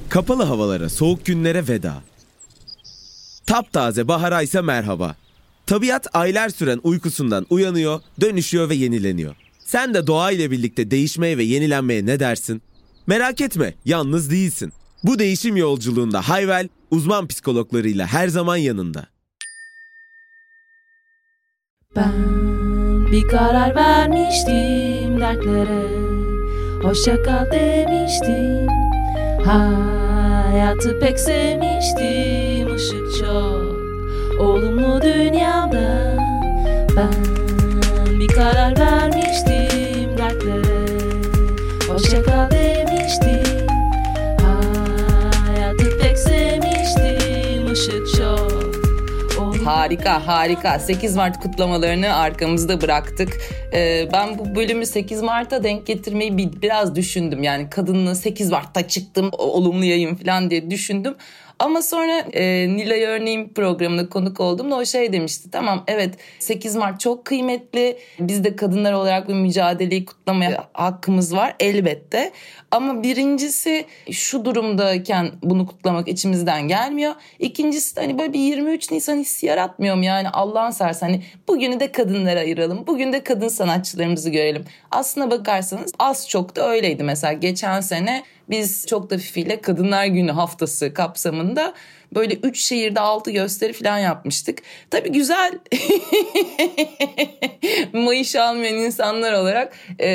Kapalı havalara, soğuk günlere veda. Taptaze bahara ise merhaba. Tabiat aylar süren uykusundan uyanıyor, dönüşüyor ve yenileniyor. Sen de doğa ile birlikte değişmeye ve yenilenmeye ne dersin? Merak etme, yalnız değilsin. Bu değişim yolculuğunda Hayvel, uzman psikologlarıyla her zaman yanında. Ben bir karar vermiştim dertlere, hoşça kal demiştim. Hayatı pek sevmiştim, ışık çok olumlu dünyada. Ben bir karar vermiştim dertlere, hoşça kal demiştim. Hayatı pek sevmiştim, ışık çok. Harika. 8 Mart kutlamalarını arkamızda bıraktık. Ben bu bölümü 8 Mart'a denk getirmeyi biraz düşündüm. Yani kadınlığı 8 Mart'ta çıktım, olumlu yayın falan diye düşündüm. Ama sonra Nilay Örneğin programına konuk olduğumda o şey demişti. Tamam, evet, 8 Mart çok kıymetli. Biz de kadınlar olarak bu mücadeleyi kutlamaya hakkımız var elbette. Ama birincisi şu durumdayken bunu kutlamak içimizden gelmiyor. İkincisi de hani böyle bir 23 Nisan hissi yaratmıyor mu? Yani Allah'ın seversen hani bugünü de kadınlara ayıralım. Bugün de kadın sanatçılarımızı görelim. Aslına bakarsanız az çok da öyleydi. Mesela geçen sene biz çok da Fifi'yle Kadınlar Günü haftası kapsamında böyle 3 şehirde 6 gösteri falan yapmıştık. Tabii güzel mayış almayan insanlar olarak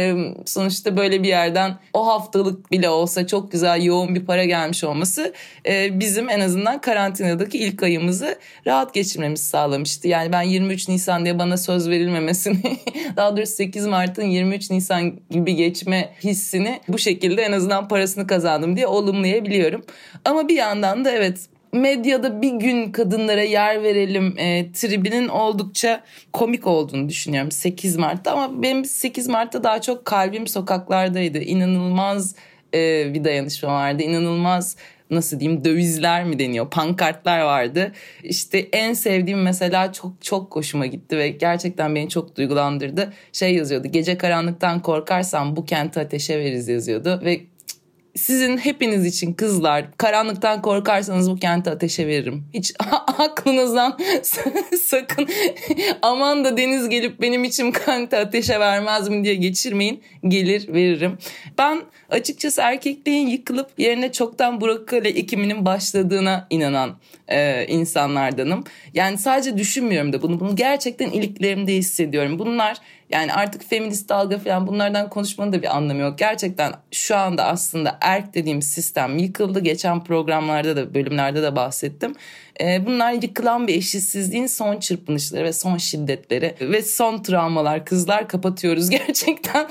sonuçta böyle bir yerden o haftalık bile olsa çok güzel yoğun bir para gelmiş olması bizim en azından karantinadaki ilk ayımızı rahat geçirmemizi sağlamıştı. Yani ben 23 Nisan diye bana söz verilmemesini daha doğrusu 8 Mart'ın 23 Nisan gibi geçme hissini bu şekilde en azından parasını kazandım diye olumlayabiliyorum. Ama bir yandan da evet, medyada bir gün kadınlara yer verelim tribinin oldukça komik olduğunu düşünüyorum 8 Mart'ta. Ama benim 8 Mart'ta daha çok kalbim sokaklardaydı. İnanılmaz bir dayanışma vardı. İnanılmaz, nasıl diyeyim, dövizler mi deniyor, pankartlar vardı. İşte en sevdiğim mesela çok hoşuma gitti ve gerçekten beni çok duygulandırdı. Şey yazıyordu, gece karanlıktan korkarsan bu kenti ateşe veririz yazıyordu ve sizin hepiniz için kızlar, karanlıktan korkarsanız bu kenti ateşe veririm. Hiç aklınızdan sakın aman da Deniz gelip benim için kenti ateşe vermez mi diye geçirmeyin. Gelir, veririm. Ben açıkçası erkekliğin yıkılıp yerine çoktan brokoli ekiminin başladığına inanan insanlardanım. Yani sadece düşünmüyorum da bunu gerçekten iliklerimde hissediyorum. Bunlar yani artık feminist dalga falan, bunlardan konuşmanın da bir anlamı yok. Gerçekten şu anda aslında erk dediğim sistem yıkıldı. Geçen programlarda da, bölümlerde de bahsettim. Bunlar yıkılan bir eşitsizliğin son çırpınışları ve son şiddetleri ve son travmalar. Kızlar, kapatıyoruz gerçekten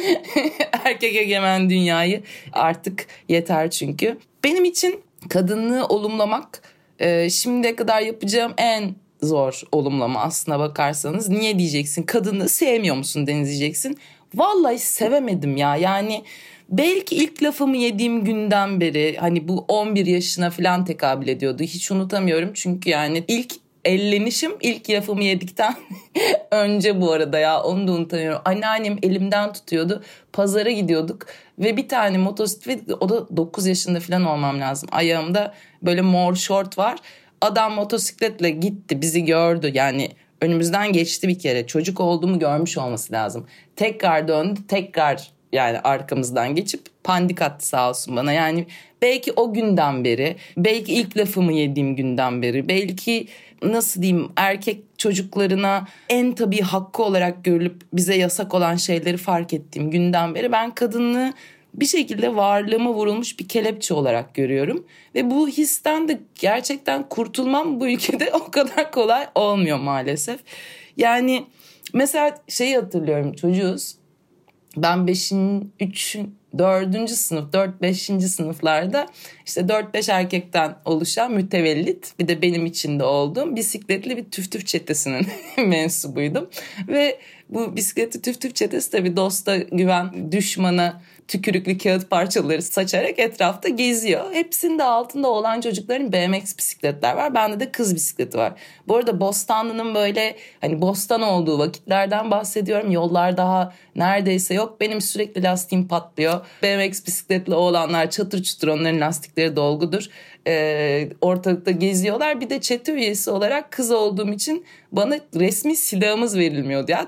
erkek egemen dünyayı. Artık yeter çünkü. Benim için kadınlığı olumlamak şimdiye kadar yapacağım en zor olumlama aslına bakarsanız. Niye diyeceksin? Kadını sevmiyor musun Deniz diyeceksin. Vallahi sevemedim ya. Yani belki ilk lafımı yediğim günden beri, hani bu 11 yaşına falan tekabül ediyordu. Hiç unutamıyorum çünkü yani ilk ellenişim ilk lafımı yedikten önce, bu arada ya, onu da unutamıyorum. Anneannem elimden tutuyordu. Pazara gidiyorduk ve bir tane motosiklet, o da 9 yaşında falan olmam lazım. Ayağımda böyle mor şort var. Adam motosikletle gitti, bizi gördü, yani önümüzden geçti bir kere. Çocuk olduğumu görmüş olması lazım. Tekrar döndü, tekrar yani arkamızdan geçip pandik attı sağ olsun bana. Yani belki o günden beri, belki ilk lafımı yediğim günden beri, belki nasıl diyeyim, erkek çocuklarına en tabii hakkı olarak görülüp bize yasak olan şeyleri fark ettiğim günden beri ben kadınlığı bir şekilde varlığıma vurulmuş bir kelepçe olarak görüyorum. Ve bu histen de gerçekten kurtulmam bu ülkede o kadar kolay olmuyor maalesef. Yani mesela şeyi hatırlıyorum, çocuğuz. Ben 4. sınıf, 4-5. sınıflarda işte 4-5 erkekten oluşan mütevellit, bir de benim içinde olduğum bisikletli bir tüf çetesinin mensubuydum. Ve bu bisikletli tüf çetesi tabii dosta güven, düşmana tükürüklü kağıt parçaları saçarak etrafta geziyor. Hepsinde altında olan çocukların BMX bisikletler var. Bende de kız bisikleti var. Bu arada Bostanlı'nın böyle hani bostan olduğu vakitlerden bahsediyorum. Yollar daha neredeyse yok. Benim sürekli lastiğim patlıyor. BMX bisikletli oğlanlar çatır çutur, onların lastikleri dolgudur. Ortalıkta geziyorlar. Bir de çete üyesi olarak kız olduğum için bana resmi silahımız verilmiyordu ya.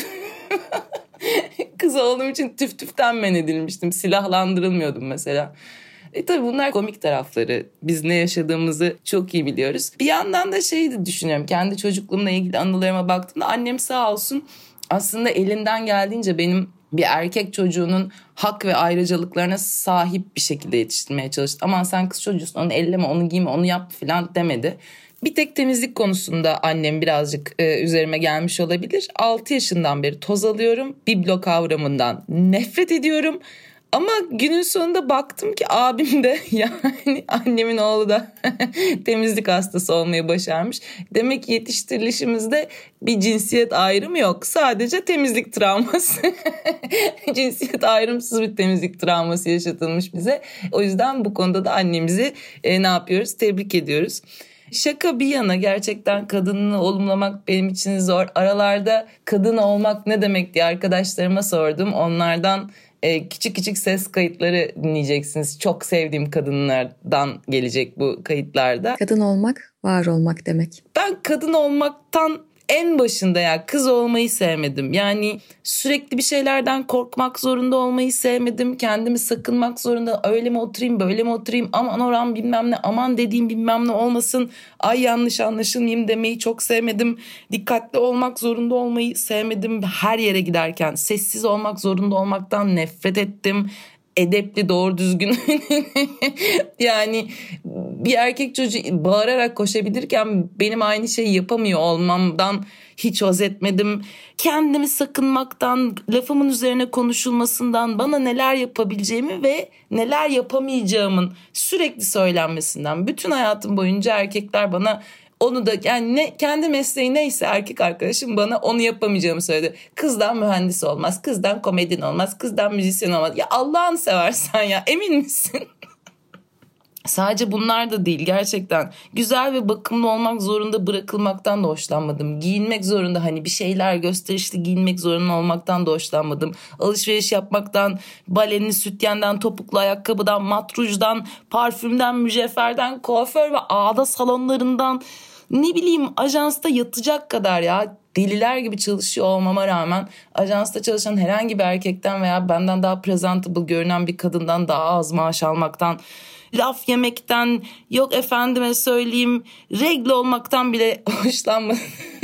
Kız olduğum için tüften men edilmiştim. Silahlandırılmıyordum mesela. Tabii bunlar komik tarafları. Biz ne yaşadığımızı çok iyi biliyoruz. Bir yandan da de düşünüyorum. Kendi çocukluğumla ilgili anılarıma baktığımda annem sağ olsun aslında elinden geldiğince benim bir erkek çocuğunun hak ve ayrıcalıklarına sahip bir şekilde yetiştirmeye çalıştı. Aman sen kız çocuğusun, onu elleme, onu giyme, onu yap falan demedi. Bir tek temizlik konusunda annem birazcık üzerime gelmiş olabilir. 6 yaşından beri toz alıyorum. Biblo kavramından nefret ediyorum. Ama günün sonunda baktım ki abim de yani annemin oğlu da temizlik hastası olmayı başarmış. Demek ki yetiştirilişimizde bir cinsiyet ayrımı yok. Sadece temizlik travması. Cinsiyet ayrımsız bir temizlik travması yaşatılmış bize. O yüzden bu konuda da annemizi ne yapıyoruz? Tebrik ediyoruz. Şaka bir yana gerçekten kadını olumlamak benim için zor. Aralarda kadın olmak ne demek diye arkadaşlarıma sordum. Onlardan küçük küçük ses kayıtları dinleyeceksiniz. Çok sevdiğim kadınlardan gelecek bu kayıtlarda. Kadın olmak, var olmak demek. Ben kadın olmaktan en başında ya kız olmayı sevmedim. Yani sürekli bir şeylerden korkmak zorunda olmayı sevmedim. Kendimi sakınmak zorunda, öyle mi oturayım böyle mi oturayım, aman oram bilmem ne, aman dediğim bilmem ne olmasın, ay yanlış anlaşılmayayım demeyi çok sevmedim. Dikkatli olmak zorunda olmayı sevmedim. Her yere giderken sessiz olmak zorunda olmaktan nefret ettim. Edepli, doğru düzgün yani bir erkek çocuğu bağırarak koşabilirken benim aynı şeyi yapamıyor olmamdan hiç haz etmedim. Kendimi sakınmaktan, lafımın üzerine konuşulmasından, bana neler yapabileceğimi ve neler yapamayacağımın sürekli söylenmesinden. Bütün hayatım boyunca erkekler bana onu da yani kendi mesleği neyse erkek arkadaşım bana onu yapamayacağımı söyledi. Kızdan mühendis olmaz, kızdan komedyen olmaz, kızdan müzisyen olmaz. Ya Allah'ını seversen ya, emin misin? Sadece bunlar da değil, gerçekten güzel ve bakımlı olmak zorunda bırakılmaktan da hoşlanmadım. Giyinmek zorunda, hani bir şeyler gösterişli giyinmek zorunda olmaktan da hoşlanmadım. Alışveriş yapmaktan, balenli sütyenden, topuklu ayakkabıdan, matrujdan, parfümden, mücevherden, kuaför ve ağda salonlarından, ne bileyim ajansta yatacak kadar ya deliler gibi çalışıyor olmama rağmen ajansta çalışan herhangi bir erkekten veya benden daha presentable görünen bir kadından daha az maaş almaktan, laf yemekten, yok efendime söyleyeyim regle olmaktan bile hoşlanmadım.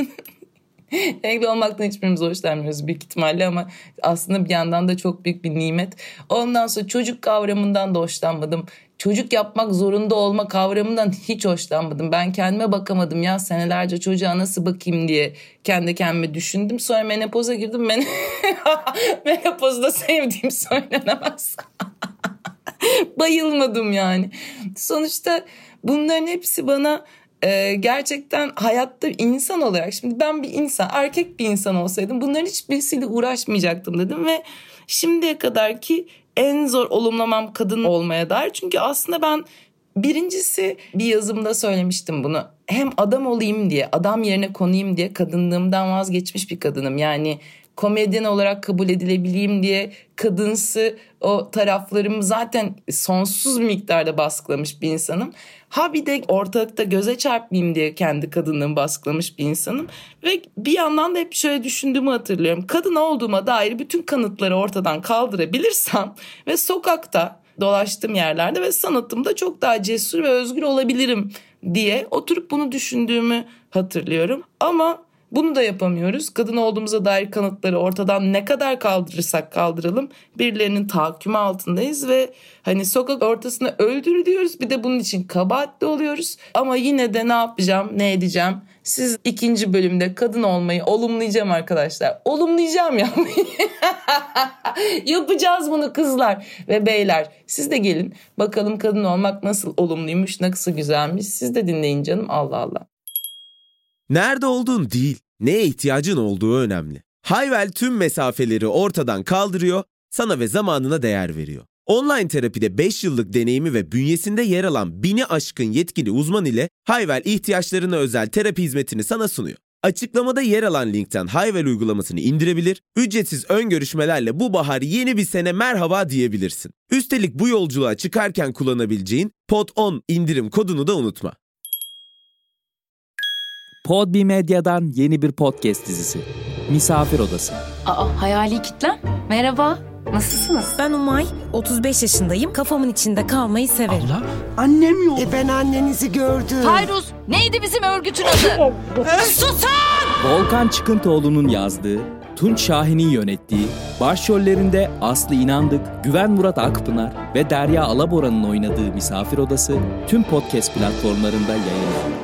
Regle olmaktan hiçbirimiz hoşlanmıyoruz büyük ihtimalle ama aslında bir yandan da çok büyük bir nimet. Ondan sonra çocuk kavramından da hoşlanmadım. Çocuk yapmak zorunda olma kavramından hiç hoşlanmadım. Ben kendime bakamadım ya, senelerce çocuğa nasıl bakayım diye kendi kendime düşündüm. Sonra menopoza girdim. Menopozda sevdiğim söylenemez. Bayılmadım yani. Sonuçta bunların hepsi bana gerçekten hayatta insan olarak, şimdi ben bir insan, erkek bir insan olsaydım bunların hiçbirisiyle uğraşmayacaktım dedim ve şimdiye kadar ki en zor olumlamam kadın olmaya dair. Çünkü aslında ben birincisi bir yazımda söylemiştim bunu. Hem adam olayım diye, adam yerine konayım diye kadınlığımdan vazgeçmiş bir kadınım. Yani komedyen olarak kabul edilebileyim diye kadınsı o taraflarımı zaten sonsuz bir miktarda baskılamış bir insanım. Ha bir de ortalıkta göze çarpmayayım diye kendi kadınlığımı baskılamış bir insanım. Ve bir yandan da hep şöyle düşündüğümü hatırlıyorum. Kadın olduğuma dair bütün kanıtları ortadan kaldırabilirsem ve sokakta dolaştığım yerlerde ve sanatımda çok daha cesur ve özgür olabilirim diye oturup bunu düşündüğümü hatırlıyorum. Ama bunu da yapamıyoruz. Kadın olduğumuza dair kanıtları ortadan ne kadar kaldırırsak kaldıralım birilerinin tahakkümü altındayız ve hani sokak ortasında öldürülüyoruz. Bir de bunun için kabahatli oluyoruz. Ama yine de ne yapacağım, ne edeceğim? Siz 2. bölümde kadın olmayı olumlayacağım arkadaşlar. Olumlayacağım ya. Yapacağız bunu kızlar ve beyler. Siz de gelin bakalım kadın olmak nasıl olumluymuş, nasıl güzelmiş. Siz de dinleyin canım, Allah Allah. Nerede olduğun değil, neye ihtiyacın olduğu önemli. Hayvel tüm mesafeleri ortadan kaldırıyor, sana ve zamanına değer veriyor. Online terapide 5 yıllık deneyimi ve bünyesinde yer alan 1000'i aşkın yetkili uzman ile Hayvel ihtiyaçlarına özel terapi hizmetini sana sunuyor. Açıklamada yer alan linkten Hayvel uygulamasını indirebilir, ücretsiz ön görüşmelerle bu bahar yeni bir sene merhaba diyebilirsin. Üstelik bu yolculuğa çıkarken kullanabileceğin POD10 indirim kodunu da unutma. Podbi Medya'dan yeni bir podcast dizisi. Misafir Odası. Hayali kitlem. Merhaba. Nasılsınız? Ben Umay, 35 yaşındayım. Kafamın içinde kalmayı severim. Abla, annem yok. Ben annenizi gördüm. Fayruz, neydi bizim örgütün adı? Susun! Volkan Çıkıntıoğlu'nun yazdığı, Tunç Şahin'in yönettiği, başrollerinde Aslı İnandık, Güven Murat Akpınar ve Derya Alabora'nın oynadığı Misafir Odası tüm podcast platformlarında yayınlanıyor.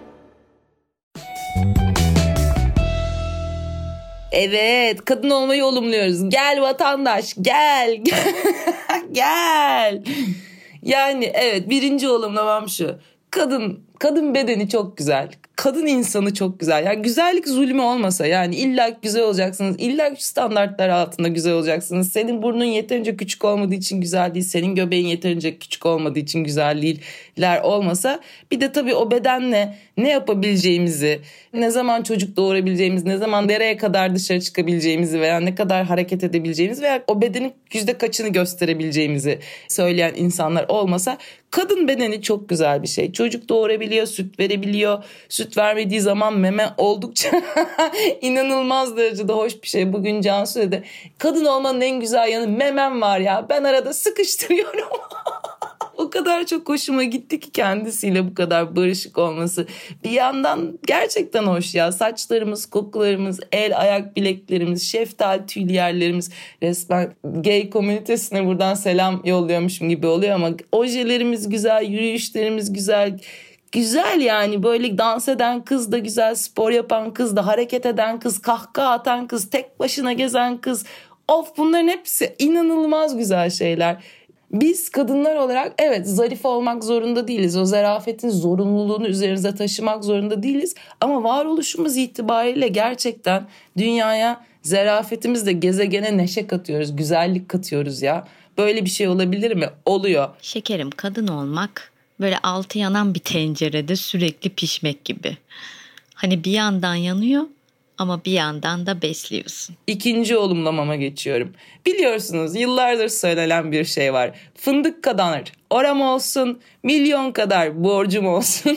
Evet, kadın olmayı olumluyoruz. Gel vatandaş, gel. Gel. Yani evet, birinci olumlamam şu. Kadın bedeni çok güzel. Kadın insanı çok güzel. Yani güzellik zulmü olmasa, yani illa güzel olacaksınız. İlla standartlar altında güzel olacaksınız. Senin burnun yeterince küçük olmadığı için güzel değil. Senin göbeğin yeterince küçük olmadığı için güzel değiller olmasa. Bir de tabii o bedenle ne yapabileceğimizi, ne zaman çocuk doğurabileceğimizi, ne zaman nereye kadar dışarı çıkabileceğimizi veya ne kadar hareket edebileceğimizi veya o bedenin %kaçını gösterebileceğimizi söyleyen insanlar olmasa, kadın bedeni çok güzel bir şey. Çocuk doğurabiliyor, süt verebiliyor. Süt vermediği zaman meme oldukça inanılmaz derecede hoş bir şey. Bugün Cansu dedi, kadın olmanın en güzel yanı memem var ya. Ben arada sıkıştırıyorum. O kadar çok hoşuma gitti ki kendisiyle bu kadar barışık olması. Bir yandan gerçekten hoş ya. Saçlarımız, kokularımız, el ayak bileklerimiz, şeftali tüylü yerlerimiz. Resmen gay komünitesine buradan selam yolluyormuşum gibi oluyor ama ojelerimiz güzel, yürüyüşlerimiz güzel. Güzel yani, böyle dans eden kız da güzel, spor yapan kız da, hareket eden kız, kahkaha atan kız, tek başına gezen kız. Of, bunların hepsi inanılmaz güzel şeyler. Biz kadınlar olarak evet zarif olmak zorunda değiliz. O zarafetin zorunluluğunu üzerimize taşımak zorunda değiliz. Ama varoluşumuz itibariyle gerçekten dünyaya zarafetimizle gezegene neşe katıyoruz, güzellik katıyoruz ya. Böyle bir şey olabilir mi? Oluyor. Şekerim, kadın olmak böyle altı yanan bir tencerede sürekli pişmek gibi. Hani bir yandan yanıyor ama bir yandan da besliyorsun. İkinci olumlamama geçiyorum. Biliyorsunuz yıllardır söylenen bir şey var. Fındık kadar oram olsun, milyon kadar borcum olsun.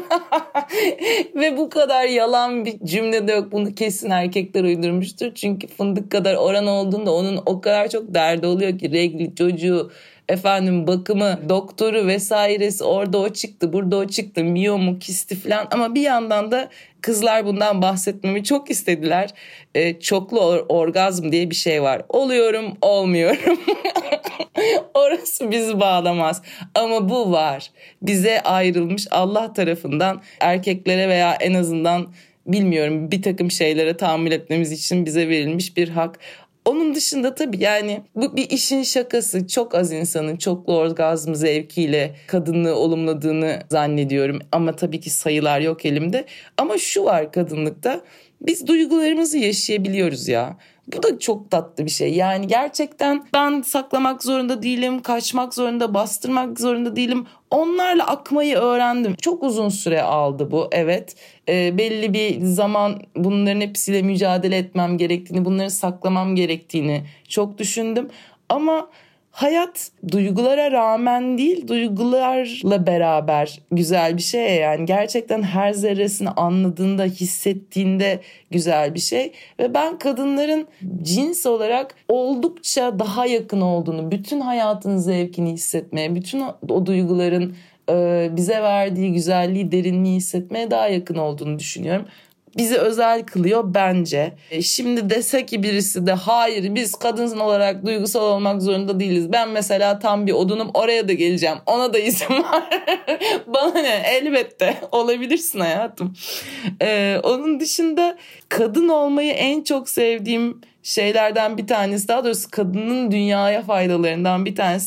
Ve bu kadar yalan bir cümle de yok. Bunu kesin erkekler uydurmuştur. Çünkü fındık kadar oran olduğunda onun o kadar çok derdi oluyor ki, regli, çocuğu, bakımı, doktoru vesairesi, orada o çıktı, burada o çıktı, miyomu, kisti falan. Ama bir yandan da kızlar bundan bahsetmemi çok istediler. Çoklu orgazm diye bir şey var. Oluyorum, olmuyorum. Orası bizi bağlamaz. Ama bu var. Bize ayrılmış Allah tarafından, erkeklere veya en azından bilmiyorum bir takım şeylere tahammül etmemiz için bize verilmiş bir hak. Onun dışında tabii yani bu bir işin şakası. Çok az insanın çoklu orgazm zevkiyle kadınlığı olumladığını zannediyorum. Ama tabii ki sayılar yok elimde. Ama şu var kadınlıkta, biz duygularımızı yaşayabiliyoruz ya. Bu da çok tatlı bir şey. Yani gerçekten ben saklamak zorunda değilim, kaçmak zorunda, bastırmak zorunda değilim. Onlarla akmayı öğrendim. Çok uzun süre aldı bu, evet. Belli bir zaman bunların hepsiyle mücadele etmem gerektiğini, bunları saklamam gerektiğini çok düşündüm. Ama hayat duygulara rağmen değil, duygularla beraber güzel bir şey. Yani gerçekten her zerresini anladığında, hissettiğinde güzel bir şey. Ve ben kadınların cins olarak oldukça daha yakın olduğunu, bütün hayatın zevkini hissetmeye, bütün o duyguların bize verdiği güzelliği, derinliği hissetmeye daha yakın olduğunu düşünüyorum. Bizi özel kılıyor bence. Şimdi dese ki birisi de hayır biz kadın olarak duygusal olmak zorunda değiliz. Ben mesela tam bir odunum, oraya da geleceğim. Ona da izin var. Bana ne? Elbette olabilirsin hayatım. Onun dışında kadın olmayı en çok sevdiğim şeylerden bir tanesi, daha doğrusu kadının dünyaya faydalarından bir tanesi,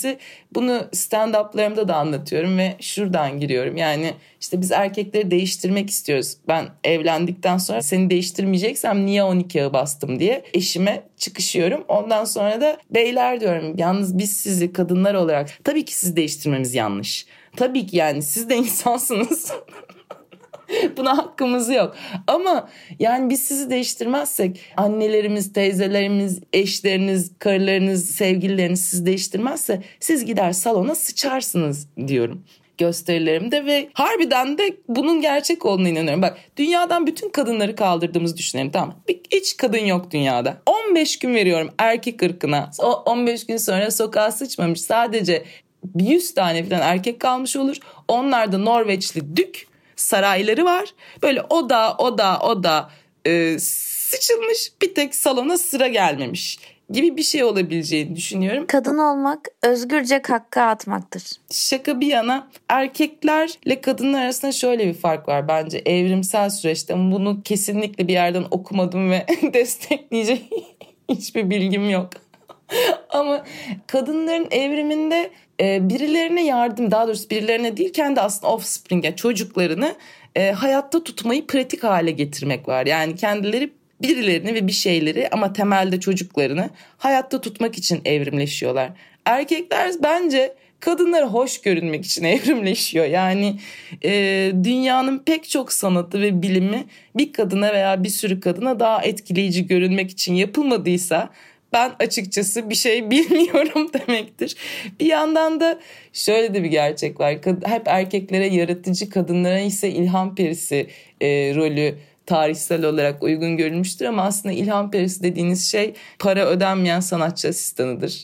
Bunu stand-up'larımda da anlatıyorum ve şuradan giriyorum. Yani işte biz erkekleri değiştirmek istiyoruz. Ben evlendikten sonra seni değiştirmeyeceksem niye 12'ye bastım diye eşime çıkışıyorum. Ondan sonra da beyler diyorum, yalnız biz sizi kadınlar olarak tabii ki sizi değiştirmemiz yanlış. Tabii ki yani siz de insansınız. Buna hakkımız yok. Ama yani biz sizi değiştirmezsek, annelerimiz, teyzelerimiz, eşleriniz, karılarınız, sevgilileriniz sizi değiştirmezse siz gider salona sıçarsınız diyorum gösterilerimde ve harbiden de bunun gerçek olduğuna inanıyorum. Bak, dünyadan bütün kadınları kaldırdığımızı düşünelim, tamam. Hiç kadın yok dünyada. 15 gün veriyorum erkek ırkına. O 15 gün sonra sokağa sıçmamış sadece 100 tane falan erkek kalmış olur. Onlar da Norveçli dük sarayları var. Böyle oda sıçılmış, bir tek salona sıra gelmemiş gibi bir şey olabileceğini düşünüyorum. Kadın olmak özgürce kakka atmaktır. Şaka bir yana, erkeklerle kadınlar arasında şöyle bir fark var bence evrimsel süreçte. Bunu kesinlikle bir yerden okumadım ve destekleyecek hiçbir bilgim yok. Ama kadınların evriminde birilerine yardım, daha doğrusu birilerine değil, kendi aslında offspring'e, çocuklarını hayatta tutmayı pratik hale getirmek var. Yani kendileri birilerini ve bir şeyleri, ama temelde çocuklarını hayatta tutmak için evrimleşiyorlar. Erkekler bence kadınlara hoş görünmek için evrimleşiyor. Yani dünyanın pek çok sanatı ve bilimi bir kadına veya bir sürü kadına daha etkileyici görünmek için yapılmadıysa ben açıkçası bir şey bilmiyorum demektir. Bir yandan da şöyle de bir gerçek var. Hep erkeklere yaratıcı, kadınlara ise ilham perisi rolü tarihsel olarak uygun görülmüştür. Ama aslında ilham perisi dediğiniz şey para ödenmeyen sanatçı asistanıdır.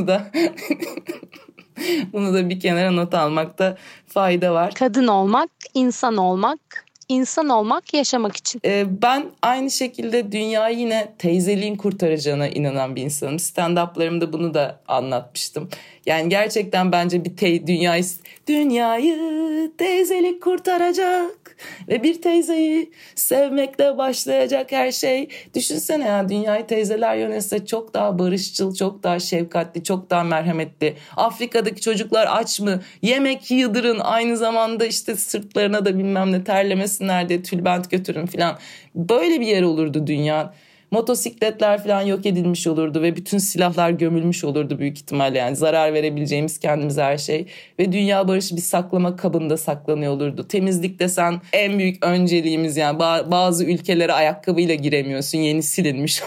Bunu da bir kenara not almakta fayda var. Kadın olmak, insan olmak yaşamak için. Ben aynı şekilde dünyayı yine teyzeliğin kurtaracağına inanan bir insanım. Stand-up'larımda bunu da anlatmıştım. Yani gerçekten bence bir dünyayı teyzelik kurtaracak ve bir teyzeyi sevmekle başlayacak her şey. Düşünsene ya, dünyayı teyzeler yönetse çok daha barışçıl, çok daha şefkatli, çok daha merhametli. Afrika'daki çocuklar aç mı? Yemek yıldırın, aynı zamanda işte sırtlarına da bilmem ne terlemesinler diye tülbent götürün falan. Böyle bir yer olurdu dünya. Motosikletler falan yok edilmiş olurdu ve bütün silahlar gömülmüş olurdu büyük ihtimalle. Yani zarar verebileceğimiz kendimize her şey. Ve dünya barışı bir saklama kabında saklanıyor olurdu. Temizlik desen en büyük önceliğimiz, yani bazı ülkelere ayakkabıyla giremiyorsun, yeni silinmiş.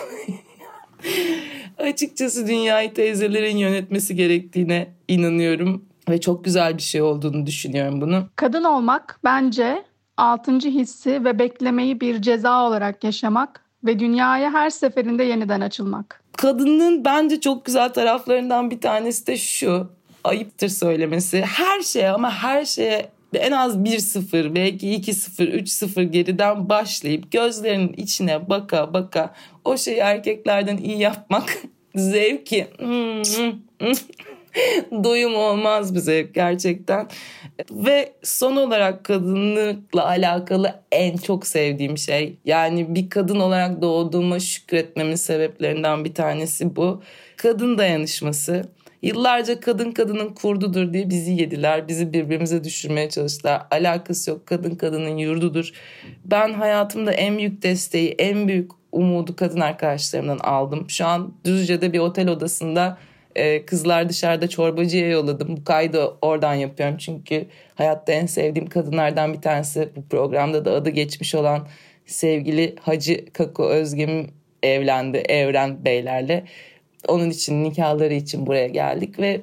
Açıkçası dünyayı teyzelerin yönetmesi gerektiğine inanıyorum ve çok güzel bir şey olduğunu düşünüyorum bunu. Kadın olmak bence 6. hissi ve beklemeyi bir ceza olarak yaşamak ve dünyaya her seferinde yeniden açılmak. Kadının bence çok güzel taraflarından bir tanesi de şu. Ayıptır söylemesi. Her şeye, ama her şeye en az 1-0, belki 2-0, 3-0 geriden başlayıp gözlerinin içine baka baka o şeyi erkeklerden iyi yapmak zevki. Doyum olmaz bir zevk gerçekten. Ve son olarak kadınlıkla alakalı en çok sevdiğim şey, yani bir kadın olarak doğduğuma şükretmemin sebeplerinden bir tanesi bu. Kadın dayanışması. Yıllarca kadın kadının kurdudur diye bizi yediler. Bizi birbirimize düşürmeye çalıştılar. Alakası yok. Kadın kadının yurdudur. Ben hayatımda en büyük desteği, en büyük umudu kadın arkadaşlarımdan aldım. Şu an Düzce'de bir otel odasında kızlar dışarıda çorbacıya yolladım. Bu kaydı oradan yapıyorum. Çünkü hayatta en sevdiğim kadınlardan bir tanesi, bu programda da adı geçmiş olan sevgili Hacı Kako Özgem evlendi Evren Beylerle. Onun için, nikahları için buraya geldik ve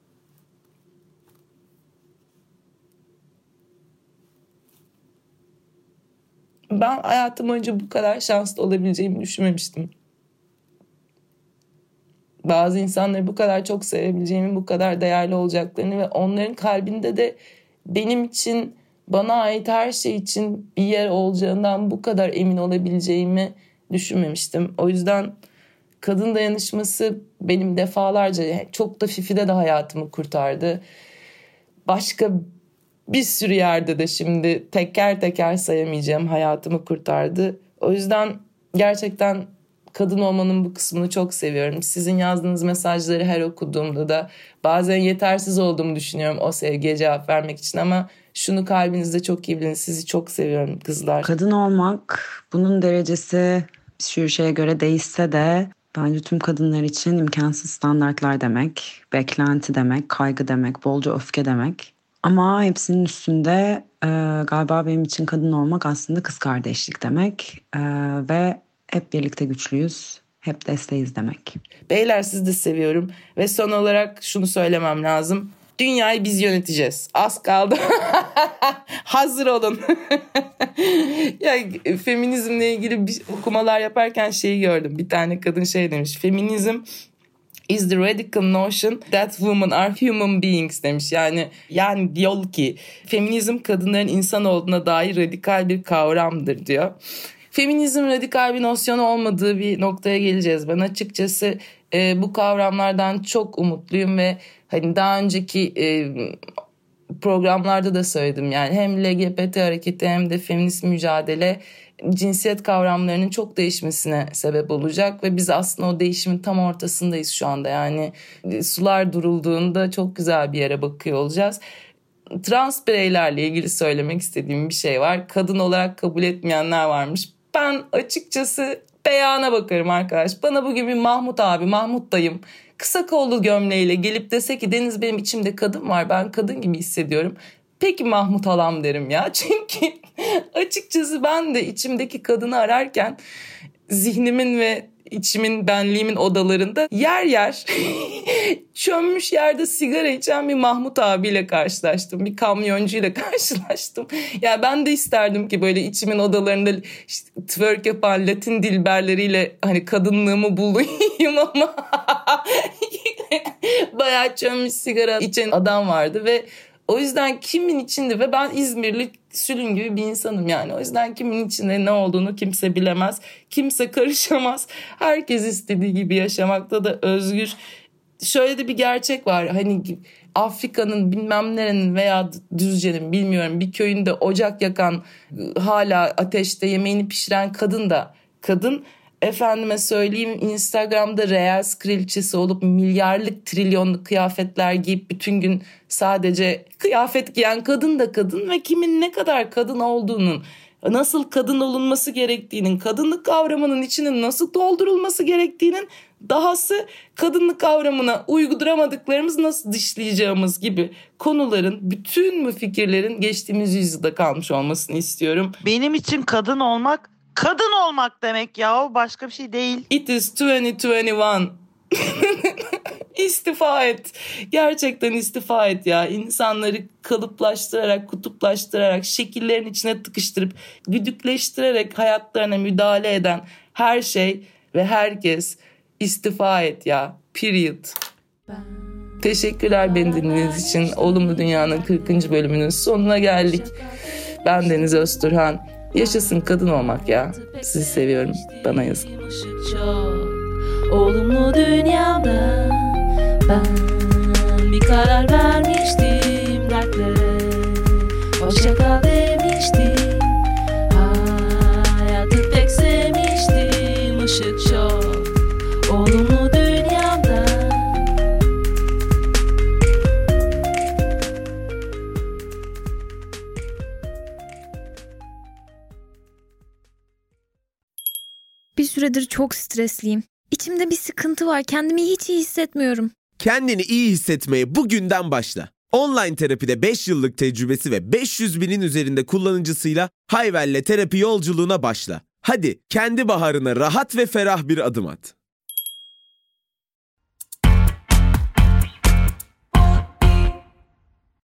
ben hayatım boyunca bu kadar şanslı olabileceğimi düşünmemiştim. Bazı insanları bu kadar çok sevebileceğimi, bu kadar değerli olacaklarını ve onların kalbinde de benim için, bana ait her şey için bir yer olacağından bu kadar emin olabileceğimi düşünmemiştim. O yüzden kadın dayanışması benim defalarca, çok da Fifi'de de hayatımı kurtardı. Başka bir sürü yerde de şimdi teker teker sayamayacağım hayatımı kurtardı. O yüzden gerçekten kadın olmanın bu kısmını çok seviyorum. Sizin yazdığınız mesajları her okuduğumda da bazen yetersiz olduğumu düşünüyorum o sevgiye cevap vermek için ama şunu kalbinizde çok iyi bilin, sizi çok seviyorum kızlar. Kadın olmak, bunun derecesi bir sürü şeye göre değişse de bence tüm kadınlar için imkansız standartlar demek, beklenti demek, kaygı demek, bolca öfke demek. Ama hepsinin üstünde galiba benim için kadın olmak aslında kız kardeşlik demek ve hep birlikte güçlüyüz, hep desteğiz demek. Beyler sizi de seviyorum ve son olarak şunu söylemem lazım. Dünyayı biz yöneteceğiz. Az kaldı. Hazır olun. Ya, feminizmle ilgili bir okumalar yaparken şeyi gördüm. Bir tane kadın şey demiş. Feminizm is the radical notion that women are human beings demiş. Yani diyor ki feminizm kadınların insan olduğuna dair radikal bir kavramdır diyor. Feminizm radikal bir nosyon olmadığı bir noktaya geleceğiz. Ben açıkçası bu kavramlardan çok umutluyum ve hani daha önceki programlarda da söyledim. Yani hem LGBT hareketi hem de feminist mücadele cinsiyet kavramlarının çok değişmesine sebep olacak ve biz aslında o değişimin tam ortasındayız şu anda. Yani sular durulduğunda çok güzel bir yere bakıyor olacağız. Trans bireylerle ilgili söylemek istediğim bir şey var. Kadın olarak kabul etmeyenler varmış. Ben açıkçası beyana bakarım arkadaş. Bana bugün bir Mahmut abi, Mahmut dayım kısa kollu gömleğiyle gelip dese ki Deniz benim içimde kadın var, ben kadın gibi hissediyorum. Peki Mahmut halam derim ya. Çünkü açıkçası ben de içimdeki kadını ararken zihnimin ve içimin, benliğimin odalarında yer yer çömmüş yerde sigara içen bir Mahmut abiyle karşılaştım. Bir kamyoncuyla karşılaştım. Ya ben de isterdim ki böyle içimin odalarında işte twerk yapan Latin dilberleriyle hani kadınlığımı bulayım ama bayağı çömmüş sigara içen adam vardı ve o yüzden kimin içinde ve ben İzmirli sülün gibi bir insanım yani. O yüzden kimin içinde ne olduğunu kimse bilemez. Kimse karışamaz. Herkes istediği gibi yaşamakta da özgür. Şöyle de bir gerçek var. Hani Afrika'nın bilmem nerenin veya Düzce'nin bilmiyorum bir köyünde ocak yakan, hala ateşte yemeğini pişiren kadın da kadın. Efendime söyleyeyim Instagram'da Reels kraliçesi olup milyarlık trilyonluk kıyafetler giyip bütün gün sadece kıyafet giyen kadın da kadın ve kimin ne kadar kadın olduğunun, nasıl kadın olunması gerektiğinin, kadınlık kavramının içinin nasıl doldurulması gerektiğinin, dahası kadınlık kavramına uyduramadıklarımız nasıl dışlayacağımız gibi konuların, bütün bu fikirlerin geçtiğimiz yüzyılda kalmış olmasını istiyorum. Benim için kadın olmak demek ya, o başka bir şey değil. It is 2021. İstifa et. Gerçekten istifa et ya. İnsanları kalıplaştırarak, kutuplaştırarak, şekillerin içine tıkıştırıp, güdükleştirerek hayatlarına müdahale eden her şey ve herkes istifa et ya. Period. Teşekkürler beni dinlediğiniz için. Olumlu Dünya'nın 40. bölümünün sonuna geldik. Ben Deniz Özturhan. Yaşasın kadın olmak ya. Sizi seviyorum. Bana yazın. Olumlu dünyada ben bir karar vermiştim dertlere. Hoşça kal demiştim. Hayatı pek sevmiştim. Işık çok. Olumlu dünyada. Bir süredir çok stresliyim. İçimde bir sıkıntı var. Kendimi hiç iyi hissetmiyorum. Kendini iyi hissetmeye bugünden başla. Online terapide 5 yıllık tecrübesi ve 500 binin üzerinde kullanıcısıyla Hayvel'le terapi yolculuğuna başla. Hadi kendi baharına rahat ve ferah bir adım at.